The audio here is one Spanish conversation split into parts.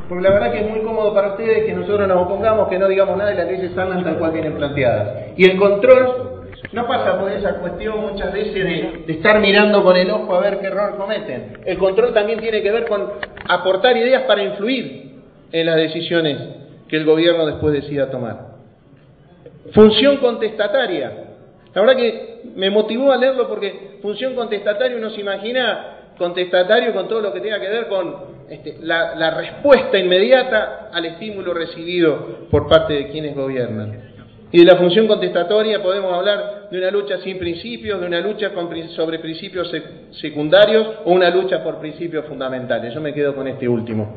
Porque la verdad que es muy cómodo para ustedes que nosotros nos opongamos, que no digamos nada y las leyes salgan tal cual vienen planteadas. Y el control no pasa por esa cuestión muchas veces de estar mirando con el ojo a ver qué error cometen. El control también tiene que ver con aportar ideas para influir en las decisiones que el gobierno después decida tomar. Función contestataria. La verdad que me motivó a leerlo porque función contestataria uno se imagina contestatario con todo lo que tenga que ver con la respuesta inmediata al estímulo recibido por parte de quienes gobiernan. Y de la función contestatoria podemos hablar de una lucha sin principios, de una lucha sobre principios secundarios o una lucha por principios fundamentales. Yo me quedo con este último.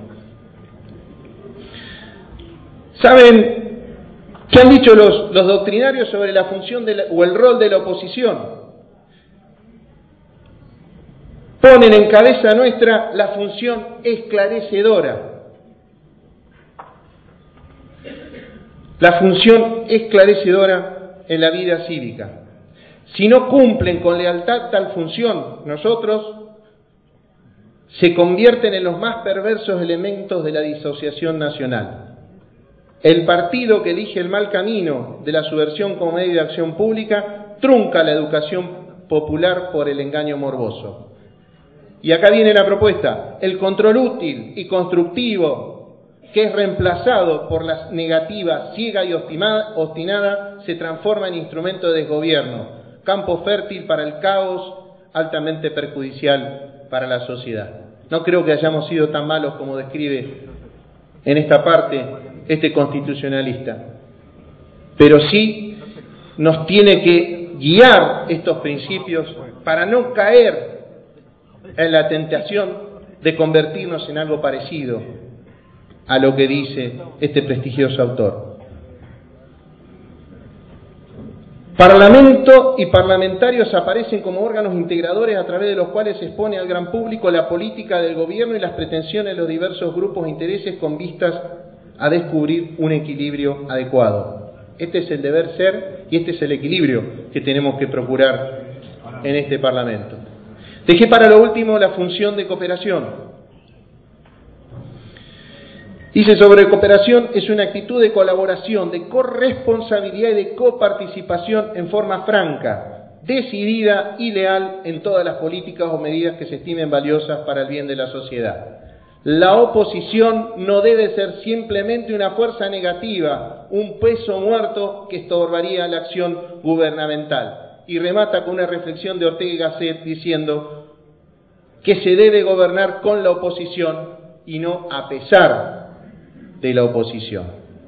¿Saben qué han dicho los doctrinarios sobre la función o el rol de la oposición? Ponen en cabeza nuestra la función esclarecedora. La función esclarecedora en la vida cívica. Si no cumplen con lealtad tal función, nosotros se convierten en los más perversos elementos de la disociación nacional. El partido que elige el mal camino de la subversión como medio de acción pública trunca la educación popular por el engaño morboso. Y acá viene la propuesta: el control útil y constructivo, que es reemplazado por la negativa ciega y obstinada, se transforma en instrumento de desgobierno, campo fértil para el caos, altamente perjudicial para la sociedad. No creo que hayamos sido tan malos como describe en esta parte este constitucionalista, pero sí nos tiene que guiar estos principios para no caer en la tentación de convertirnos en algo parecido a lo que dice este prestigioso autor. Parlamento y parlamentarios aparecen como órganos integradores a través de los cuales se expone al gran público la política del gobierno y las pretensiones de los diversos grupos de intereses con vistas a descubrir un equilibrio adecuado. Este es el deber ser y este es el equilibrio que tenemos que procurar en este Parlamento. Dejé para lo último la función de cooperación. Dice sobre cooperación: es una actitud de colaboración, de corresponsabilidad y de coparticipación en forma franca, decidida y leal en todas las políticas o medidas que se estimen valiosas para el bien de la sociedad. La oposición no debe ser simplemente una fuerza negativa, un peso muerto que estorbaría la acción gubernamental. Y remata con una reflexión de Ortega y Gasset diciendo que se debe gobernar con la oposición y no a pesar de la oposición.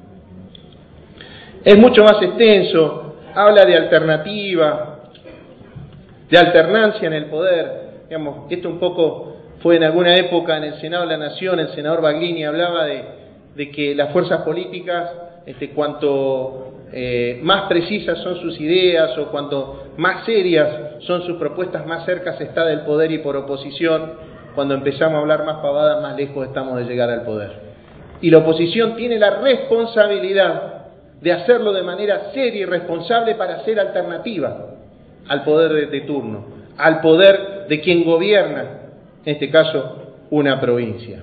Es mucho más extenso, habla de alternativa, de alternancia en el poder. Digamos, esto un poco fue en alguna época en el Senado de la Nación, el senador Baglini hablaba de que las fuerzas políticas, cuanto más precisas son sus ideas o cuanto más serias son sus propuestas, más cerca se está del poder, y por oposición, cuando empezamos a hablar más pavadas, más lejos estamos de llegar al poder. Y la oposición tiene la responsabilidad de hacerlo de manera seria y responsable para ser alternativa al poder de turno, al poder de quien gobierna, en este caso, una provincia.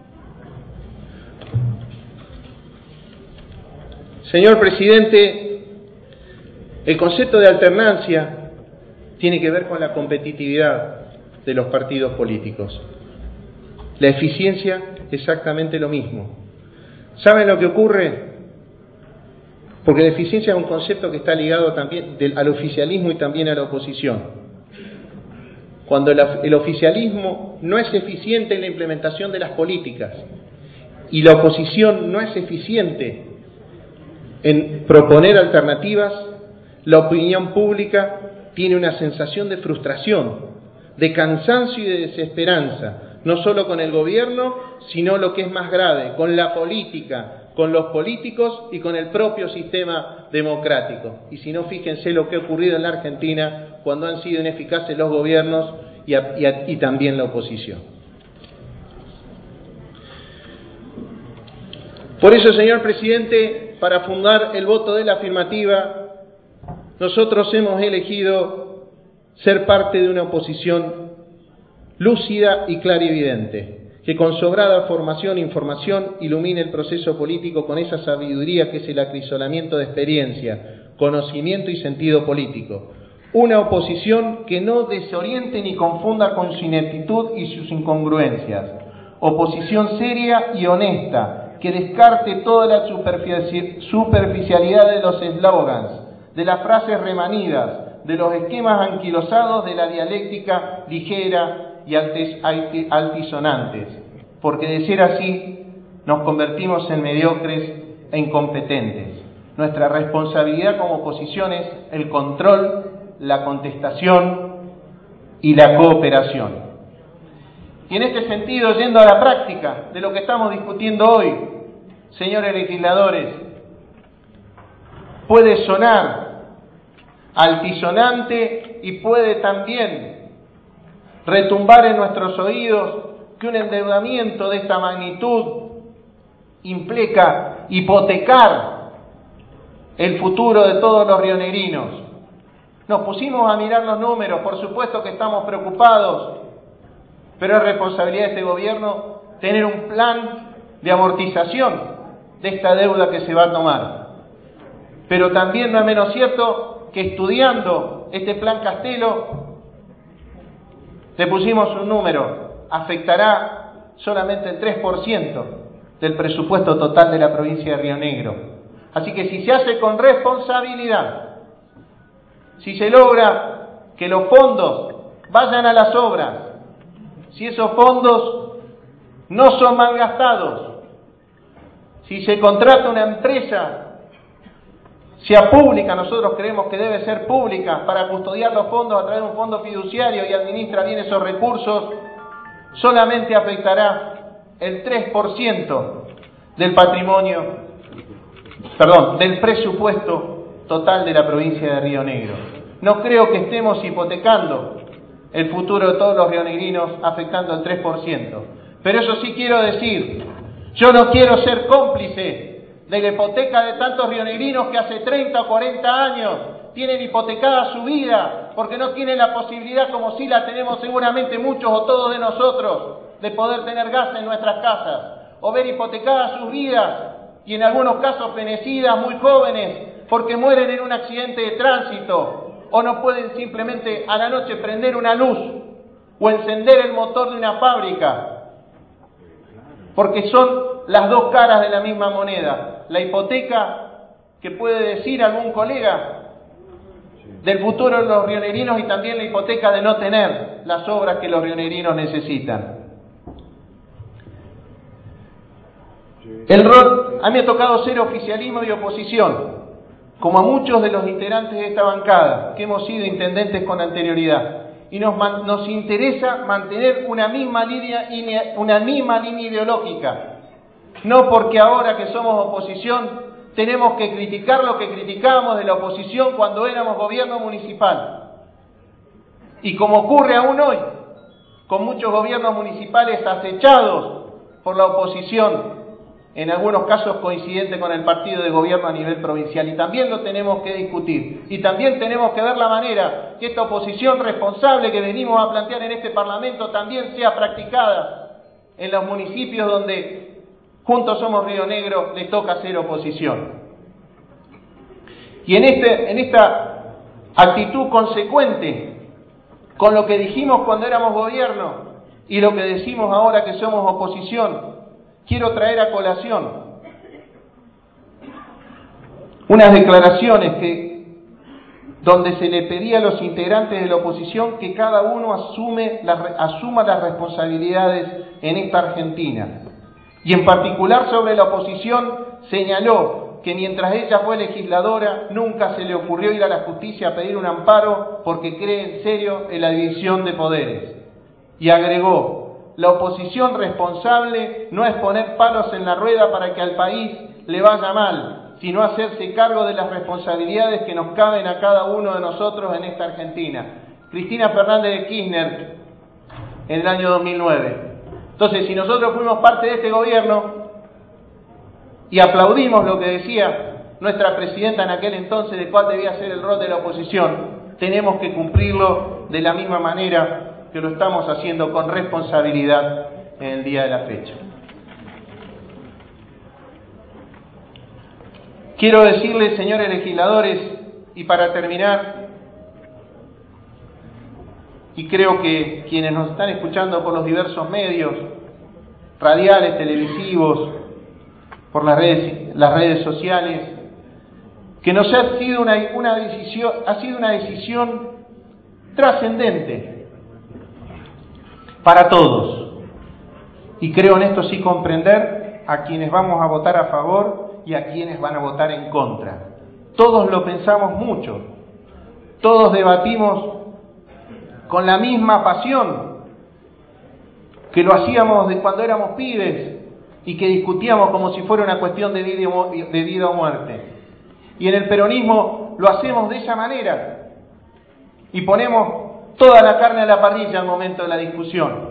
Señor presidente, el concepto de alternancia tiene que ver con la competitividad de los partidos políticos. La eficiencia, exactamente lo mismo. ¿Saben lo que ocurre? Porque la eficiencia es un concepto que está ligado también al oficialismo y también a la oposición. Cuando el oficialismo no es eficiente en la implementación de las políticas y la oposición no es eficiente en proponer alternativas, la opinión pública tiene una sensación de frustración, de cansancio y de desesperanza, no solo con el gobierno, sino lo que es más grave, con la política, con los políticos y con el propio sistema democrático. Y si no, fíjense lo que ha ocurrido en la Argentina cuando han sido ineficaces los gobiernos y también la oposición. Por eso, señor presidente, para fundar el voto de la afirmativa, nosotros hemos elegido ser parte de una oposición lúcida y clarividente, que con sobrada formación e información ilumine el proceso político con esa sabiduría que es el acrisolamiento de experiencia, conocimiento y sentido político. Una oposición que no desoriente ni confunda con su ineptitud y sus incongruencias. Oposición seria y honesta, que descarte toda la superficialidad de los eslogans, de las frases remanidas, de los esquemas anquilosados, de la dialéctica ligera y altisonantes, porque de ser así nos convertimos en mediocres e incompetentes. Nuestra responsabilidad como oposición es el control, la contestación y la cooperación. Y en este sentido, yendo a la práctica de lo que estamos discutiendo hoy, señores legisladores, puede sonar altisonante y puede también retumbar en nuestros oídos que un endeudamiento de esta magnitud implica hipotecar el futuro de todos los rionegrinos. Nos pusimos a mirar los números, por supuesto que estamos preocupados, pero es responsabilidad de este gobierno tener un plan de amortización de esta deuda que se va a tomar. Pero también no es menos cierto que estudiando este plan Castelo, le pusimos un número, afectará solamente el 3% del presupuesto total de la provincia de Río Negro. Así que si se hace con responsabilidad, si se logra que los fondos vayan a las obras, si esos fondos no son mal gastados, si se contrata una empresa, sea pública, nosotros creemos que debe ser pública, para custodiar los fondos a través de un fondo fiduciario y administra bien esos recursos, solamente afectará el 3% del del presupuesto total de la provincia de Río Negro. No creo que estemos hipotecando el futuro de todos los rionegrinos afectando el 3%. Pero eso sí quiero decir, yo no quiero ser cómplice de la hipoteca de tantos rionegrinos que hace 30 o 40 años tienen hipotecada su vida porque no tienen la posibilidad, como sí la tenemos seguramente muchos o todos de nosotros, de poder tener gas en nuestras casas, o ver hipotecadas sus vidas y en algunos casos fenecidas, muy jóvenes, porque mueren en un accidente de tránsito o no pueden simplemente a la noche prender una luz o encender el motor de una fábrica, porque son las dos caras de la misma moneda. La hipoteca que puede decir algún colega del futuro de los rionegrinos y también la hipoteca de no tener las obras que los rionegrinos necesitan. El rol, a mí me ha tocado ser oficialismo y oposición, como a muchos de los integrantes de esta bancada, que hemos sido intendentes con anterioridad. Y nos interesa mantener una misma línea ideológica. No porque ahora que somos oposición tenemos que criticar lo que criticábamos de la oposición cuando éramos gobierno municipal. Y como ocurre aún hoy, con muchos gobiernos municipales acechados por la oposición, en algunos casos coincidente con el partido de gobierno a nivel provincial. Y también lo tenemos que discutir. Y también tenemos que ver la manera que esta oposición responsable que venimos a plantear en este Parlamento también sea practicada en los municipios donde Juntos Somos Río Negro le toca hacer oposición. Y en esta actitud consecuente con lo que dijimos cuando éramos gobierno y lo que decimos ahora que somos oposición, quiero traer a colación unas declaraciones donde se le pedía a los integrantes de la oposición que cada uno asuma las responsabilidades en esta Argentina. Y en particular sobre la oposición señaló que mientras ella fue legisladora nunca se le ocurrió ir a la justicia a pedir un amparo porque cree en serio en la división de poderes. Y agregó: la oposición responsable no es poner palos en la rueda para que al país le vaya mal, sino hacerse cargo de las responsabilidades que nos caben a cada uno de nosotros en esta Argentina. Cristina Fernández de Kirchner, en el año 2009. Entonces, si nosotros fuimos parte de este gobierno y aplaudimos lo que decía nuestra presidenta en aquel entonces de cuál debía ser el rol de la oposición, tenemos que cumplirlo de la misma manera que lo estamos haciendo, con responsabilidad en el día de la fecha. Quiero decirles, señores legisladores, y para terminar, y creo que quienes nos están escuchando por los diversos medios, radiales, televisivos, por las redes sociales, que nos ha sido una decisión trascendente para todos. Y creo en esto sí comprender a quienes vamos a votar a favor y a quienes van a votar en contra. Todos lo pensamos mucho, todos debatimos con la misma pasión que lo hacíamos de cuando éramos pibes y que discutíamos como si fuera una cuestión de vida o muerte. Y en el peronismo lo hacemos de esa manera y ponemos toda la carne a la parrilla al momento de la discusión.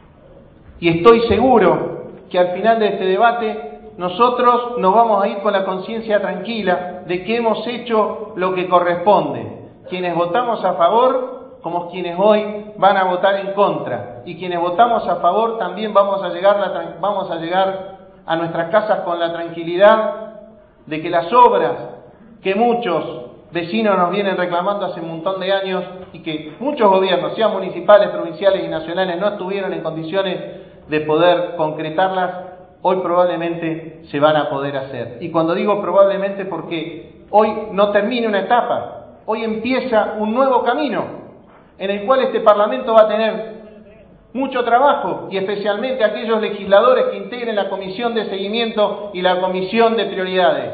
Y estoy seguro que al final de este debate nosotros nos vamos a ir con la conciencia tranquila de que hemos hecho lo que corresponde. Quienes votamos a favor, como quienes hoy van a votar en contra. Y quienes votamos a favor también vamos a llegar a nuestras casas con la tranquilidad de que las obras que muchos vecinos nos vienen reclamando hace un montón de años y que muchos gobiernos, sean municipales, provinciales y nacionales, no estuvieron en condiciones de poder concretarlas, hoy probablemente se van a poder hacer. Y cuando digo probablemente, porque hoy no termina una etapa, hoy empieza un nuevo camino en el cual este Parlamento va a tener mucho trabajo, y especialmente aquellos legisladores que integren la comisión de seguimiento y la comisión de prioridades.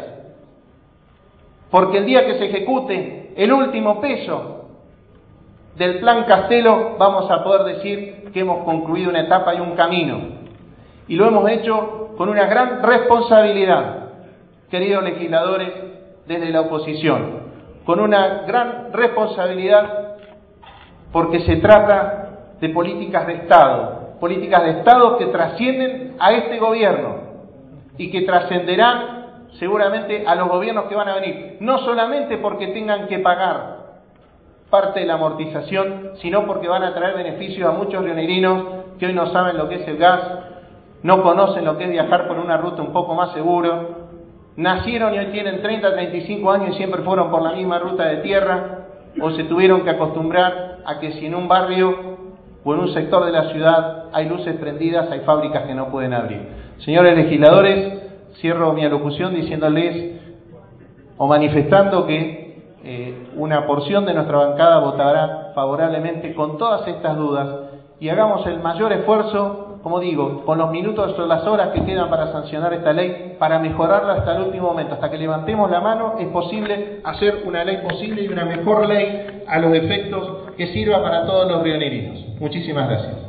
Porque el día que se ejecute el último peso del Plan Castelo, vamos a poder decir que hemos concluido una etapa y un camino. Y lo hemos hecho con una gran responsabilidad, queridos legisladores, desde la oposición. Con una gran responsabilidad porque se trata de políticas de Estado que trascienden a este gobierno y que trascenderán seguramente a los gobiernos que van a venir, no solamente porque tengan que pagar parte de la amortización, sino porque van a traer beneficios a muchos rionegrinos que hoy no saben lo que es el gas, no conocen lo que es viajar por una ruta un poco más seguro, nacieron y hoy tienen 30, 35 años y siempre fueron por la misma ruta de tierra, o se tuvieron que acostumbrar a que si en un barrio o en un sector de la ciudad hay luces prendidas, hay fábricas que no pueden abrir. Señores legisladores, cierro mi alocución diciéndoles o manifestando que una porción de nuestra bancada votará favorablemente con todas estas dudas y hagamos el mayor esfuerzo, como digo, con los minutos o las horas que quedan para sancionar esta ley, para mejorarla hasta el último momento. Hasta que levantemos la mano es posible hacer una ley posible y una mejor ley a los efectos que sirva para todos los rionegrinos. Muchísimas gracias.